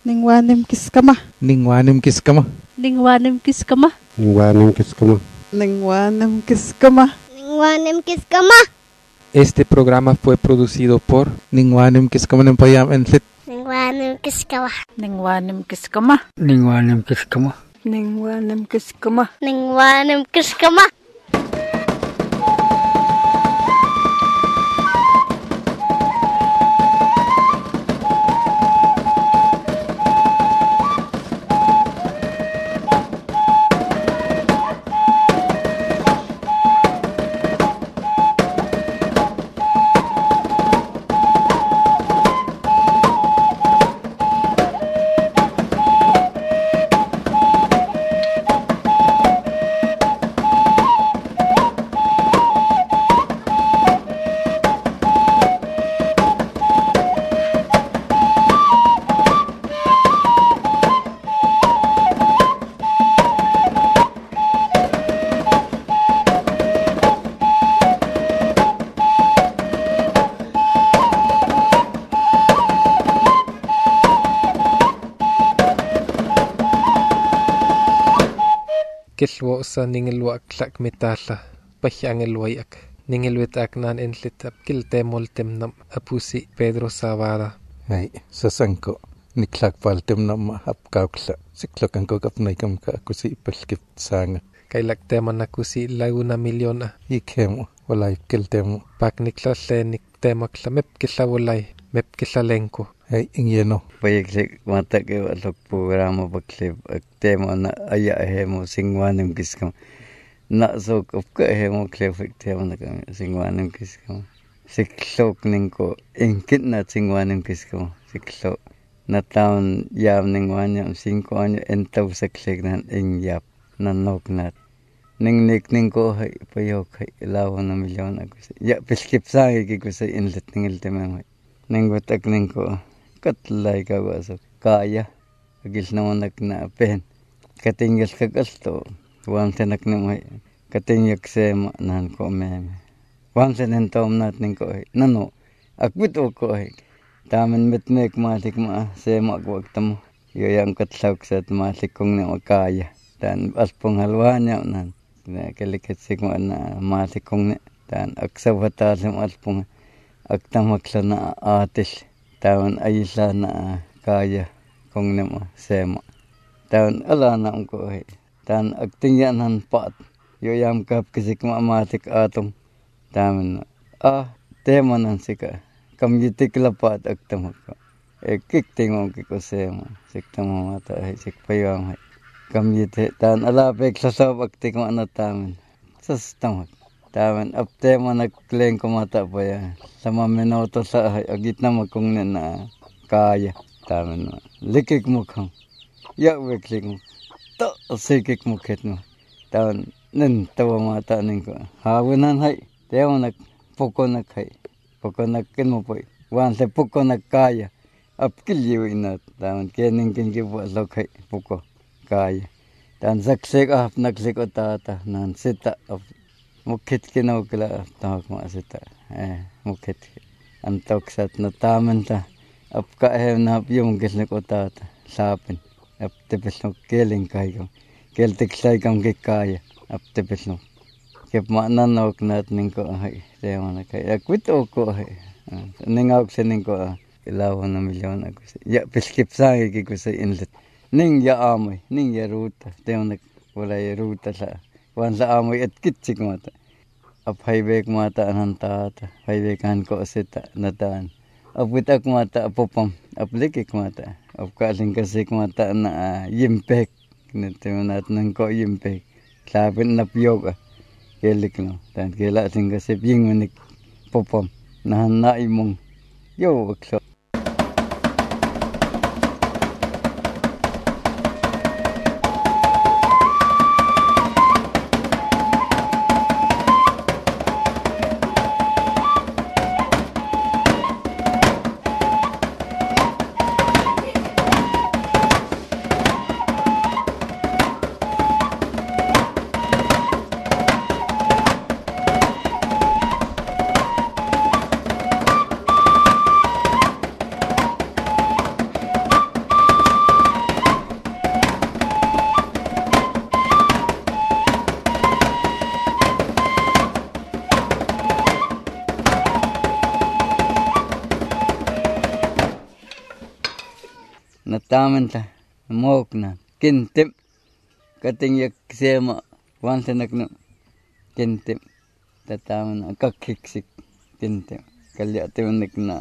Ningwanim kiskama. Ningwanim kiskama. Ningwanim kiskama. Ningwanim kiskama. Ningwanim kiskama. Ningwanim kiskama. Este programa fue producido por Ningwanim Kiskama Nempayam Enlit. Ningwanim kiskama. Ningwanim kiskama. Ningwanim kiskama. Ningwanim kiskama. Ningwanim kiskama. Kilwo sa ningilwa klak mitala pahyangelwayak ningilwitak nan enlitap kiltemoltem nam apusi Pedro Zavada. Ay, sasanko niklak paltem nam apkaukla siklokanko kapnaikam ka kusi palkip sanga. Kailak tema na kusi laguna milyona ikemo walay kiltemo pak niklalle niktema mep kilawalay mep kilalenko. Ay, ingyeno. Payeklik mata ke walok programa baklip tema na aya hemo singwanim kiskam. Na sok upka hemo klefik tema na kami singwanim kiskam. Siklok ningko ingkit na singwanim kiskam. Siklok na taon yam ningwanyam 5 anyo entaw saklik na ingyap na noknat. Ningnik ningko hay payok hay ilaw na milyon ako. Ya piskip sa ko sa inlet ningil temang hay. Ningwatak ningko katlay ka wasok kaya agil naman na pen katinggal ka gasto wang tanak namay katingyak sema nan ko meme wang tanen tom natin ko nano akbit ko taman mitmek matik ma sema ko agtamo yoyang katlaw sa matik kong na kaya dan aspong halwanya nan kalikat sigma na matik kong dan aksawata sa aspong agtamakla na atis taon ayla na kaya kong nama sema taon ala na ko taon agtingyanan pat yoyam kap kisik maamatik atong taon tema nan sika kamyitik lapat agtamak ko kiktingong kiko sema siktamo mata sik payang kamyite taon ala pek sasab agtik na taon sastamak taman tema nagkleng ko mata pa yan. Sama minuto sa agit na magkong na kaya. Taman likik mo kang. Yawik mo. To sikik mo kit mo. Taman tawa mata ning ko. Hawinan hay. Tema nagpuko naghay. Puko nagkin mo po. Wanse puko nagkaya. Apkiliwin na. Taman kining kinkipo lokay. Puko kaya. Taman saksik nagsik o tata. Nan sita mukit kinaw kila tawag mo asita mukit antok sat na taman ta apka na yung gisnik o tata sapin aptipis no keling kayo keltiksay kam kikaya aptipis no kip maananok natin ko tema na kaya kwito ko ningawag sa ko ilawan na milyon ako ya piskip sa ko sa inlet ning ya amoy ning ya ruta tema na wala ya ruta sa wan sa amoy at kitsik mata aphaybek mata anantata phaybekan ko sita natan aputak mata apopam aplikik mata apkaling kasik mata na yimpek nitemunat nang ko yimpek labin na piyoga kelik no tan kela sing kasip ying manik popam nahan na imong yo wakso. nataman ta mok na kintim kating yak sema wan sanak no kintim tataman kakiksik kintim kalya tunik na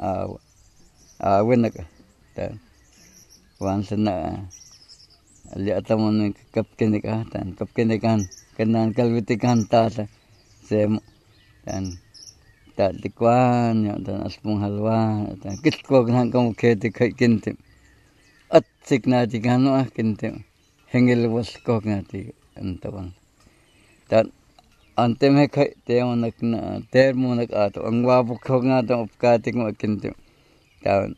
awen ka ta wan sana alya tamon kapkenik tan kapkenikan kanan kalwitikan ta sema tan ta dikwan ya tan aspung halwa tan kitko kan kamu kete kintim at sikna di kano kintim hengel was ko ngati antawan tan ante me kai te onak na ter monak ato ang wabu ko ngato opkatik mo kintim tan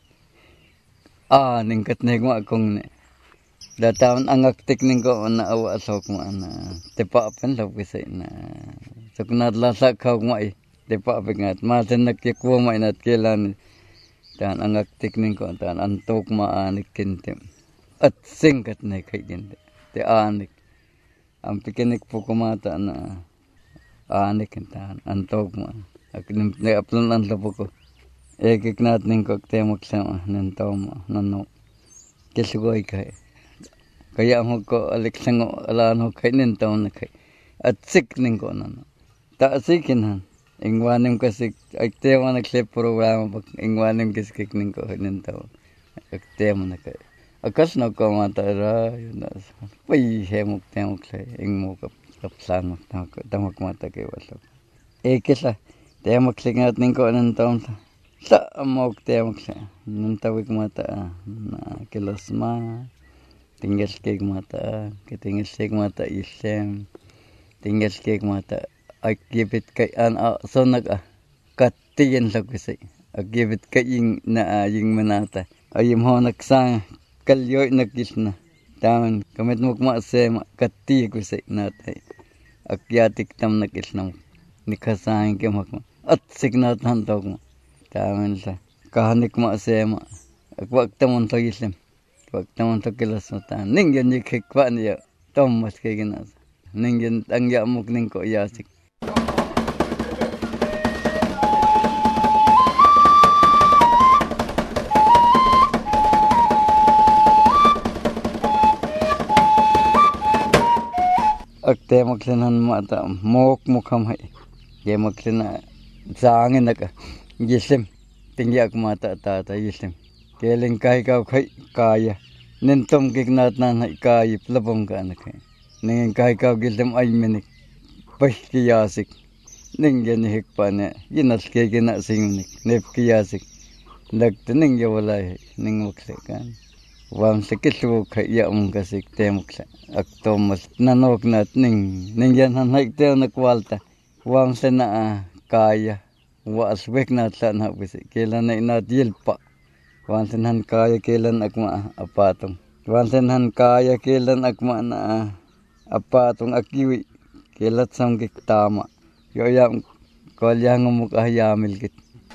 ningkat ne ko akong ne da taon ang aktik ning ko na awa sok mo na tepa pen lab kisay na suknat lasa kaw mo ay tepa pengat maten nakikwo mo inat kelan tan ang aktik ning ko tan antok maanik kintim at singkat ne kay kintim te anik ang pikinik po kumata na anik tan antok mo aknim ne aplon an labo ko ekiknat ning ko temok sama nantaw mo nanno kisugoy kay kaya mo ko aliksango alano kay nantaw na kay at sik ning ko nanno ta sikin ingwanim kasi agtema naglip programa pag ingwanim kasi ning ko nantaw agtema na kay akas na ko matara yun na pay hemok temok kay ingmo kapsan mo tamak mata kay waso kisa temok singat ning ko nantaw sa amok temok sa nantawik mata na kilasma tinggal kek mata ketinggal kek mata isem tinggal kek mata agibit kay sonak katiyan sa kusay agibit kay yung manata ayim ho nagsang kalyoy nagkisna taman kamit mo kumasema kati kusay natay agyatik tam nagkisna nikasang kemak at signat hantok mo taman sa kahanik masema agwag tamon to isem waktu untuk kelas mata, ningen jik kwan ya, Thomas kayak gini, ningen tangga muk ning kok ya sik. Akte maksudnya mata mok mukam hai, ya maksudnya zangin nak, jisim tinggi aku mata tata jisim. Keling kai kau kai kaya nentom kignat nan hai kai plabom kan kai ningen kai kau gildem ai menik pai kiyasik ningen hik pane yinas ke gina singnik nep kiyasik lag tening ya walai ning mukse kan wam sekisu kai ya mung kasik temukse aktomas nanok nat ningen han hai te nak walta wam sena kaya was wek nat san ha bisi kelan nat yilpa wansenhan kaya kelan akma apatong wansenhan kaya kelan akma na apatong akiwi kelat samgik tama yo yam kolyang muk ahyamil kit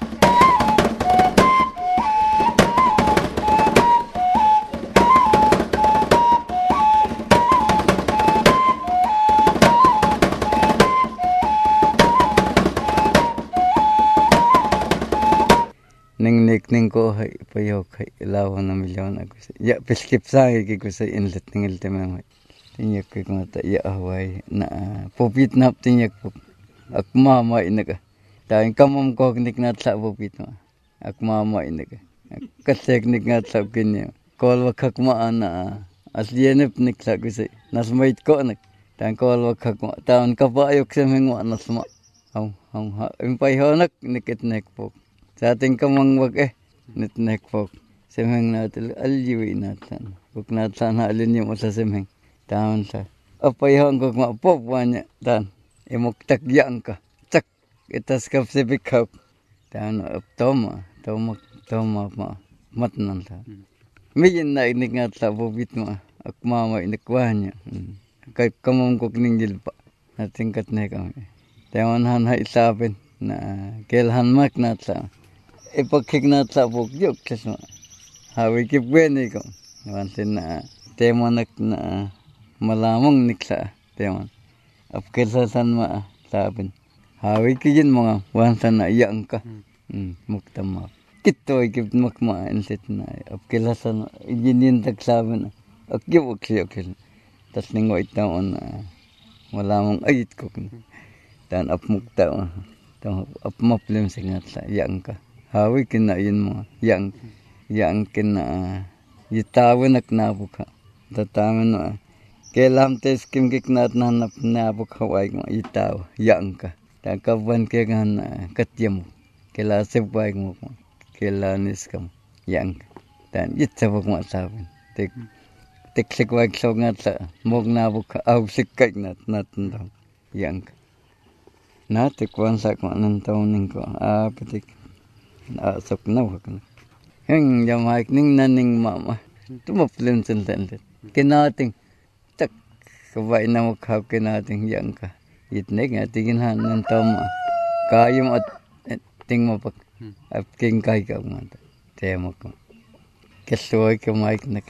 ning ko hay payo kay lawan na milyon ako ya piskip sa ko sa inlet ningil temang tinyak ko mata ya away na popit nap tinyak po akmama inaga tayo kamam ko nik nat sa popit ma akmama inaga kasteknik ngat sa kinyo kol wakak ma na aslienep nik sa ko sa nasmait ko nak tayo kol wakak ma taon kapayok sa mengwa nasma hong impay honak nikit nek po sa ating kamang wag nitnek pok semeng natil aljiwi natan buk natan halin yung sa semeng taon sa apay hong kog mapop wanya tan imok tagyang ka tak itas kap sipikaw taon toma ma matnan ta miyin na inik nga sa bubit mo akmama inikwanya kay kamong kog ninggil pa natingkat na kami taon han ha isapin na kelhan mak nata ipagkik na sa bukyok kasi hawi kipweni ko wansin na temonak na malamang niksa temon apkelsasan ma sabin hawi kijin mga wansan na iyang ka muktama kitoy kip makmaan sit na apkilasan yinin taksaban akip okil tas ningo itaon wala mong ayit ko tan apmukta tan apmaplem singat sa yang ka hawi kinain mo yang kina yitawan naknabuka tataman mo kelam tes kim giknat nanap nabuk hawai mo itaw yang ka tan kaban ke gan katyam kela sebay mo kela niskam yang tan yitsabak mo sabin teklik wag songat sa mog nabuk aw sikkak nat yang natik wan sak man tawning ko patik sok naw kan heng jamaik ning naning mama tumaplen sententet kinating tak kabay na mo khap kinating yang ka itnek atigin han nan tama kayum at ting mo pak at king kay ka mata tema ko kesoy ka maik nak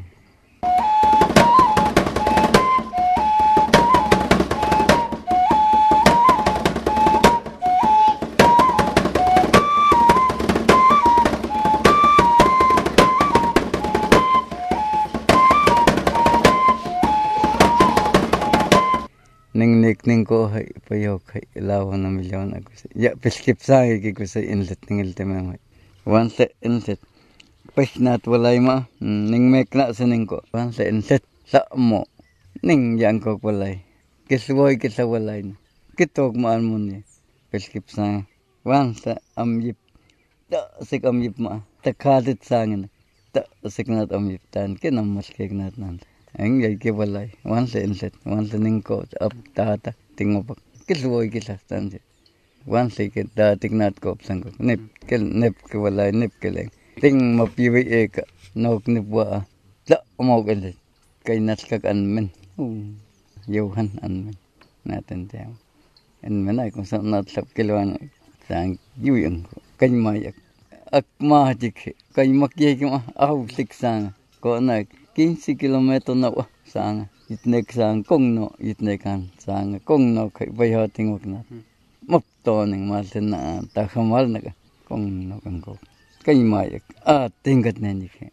ning ko hay payok hay lawan na milyon ako sa ya peskip sa ki ko sa inlet ningil temay once inlet pesnat walay ma ning mekna sa ning ko once inlet sa mo ning yang ko walay kiswoy kisa walay kitok maan mo ni peskip sa once amyip ta sik amyip ma takadit sangin ta sik nat amyip tan kinamas kek nat nan ang yay ke walay once inlet once ning ko up tata tingopak kiswoy kisa tan once ke ta tignat ko sang ko nep ke walay nep ke leng ting mapiwi ka nok nipwa la mo ke kay naskak anmen yohan anmen natin tayo anmen ay kung saan natlap kilwan sang yuyang ko kay mayak akma jik kay makyay ko aw siksang ko na 15 kilometer na sang itnek sang kong no itnekan sang kong no kay bayating wag na mapto ning malten na takamal na kong no kang ko kay mayak tingkat na ni ke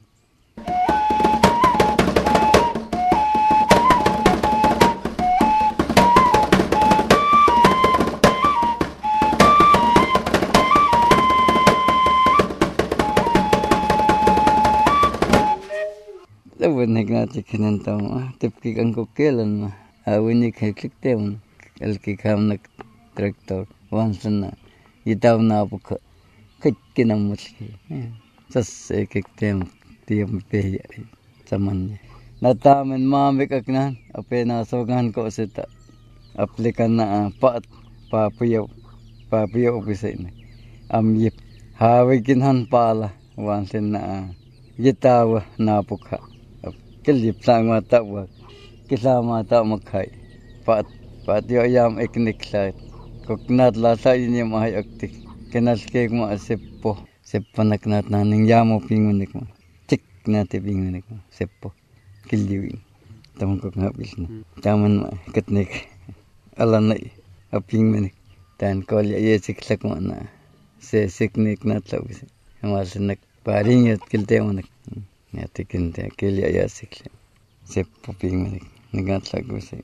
Lawanig natin kinantaw tipki kang kukilan ma awinig kay klikteon alkikam nag traktor once na itaw na po ka kinamot ki sas kiktem tiyam peya saman niya natamen mamik aknan apena sogan ko sita aplikan na papiyaw bisay na amyip hawiginhan pala once na itaw na po ka kilip sang mata wag kisa mata makhay pat yo yam eknik sa koknat la sa ini mahay aktik kenas ke mo seppo naknat naning yamo pingunik mo tik nate pingunik mo seppo kiliwin tamang kok ngapis na taman ketnik alan na apingunik tan kolya yesik sak mo na se siknik nat sa bis amasanak paringat kilte mo nak Natikin te kili ayasik seppo pingmanik nigat lagu se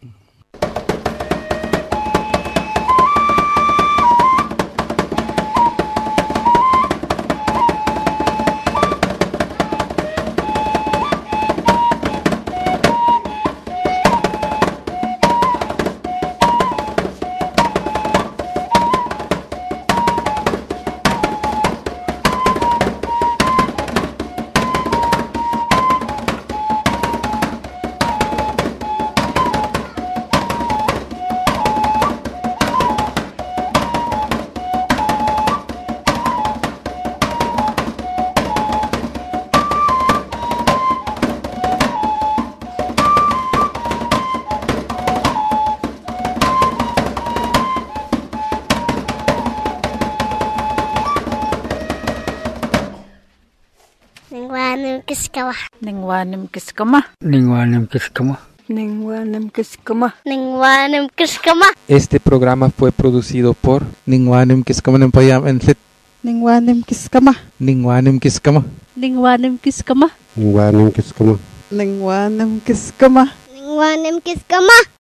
Ningwanim kiskama. Este programa fue producido por Ningwanim kiskama nempayam enlit Ningwanim kiskama. Ningwanim kiskama. Ningwanim kiskama. Ningwanim kiskama. Ningwanim kiskama. Ningwanim kiskama.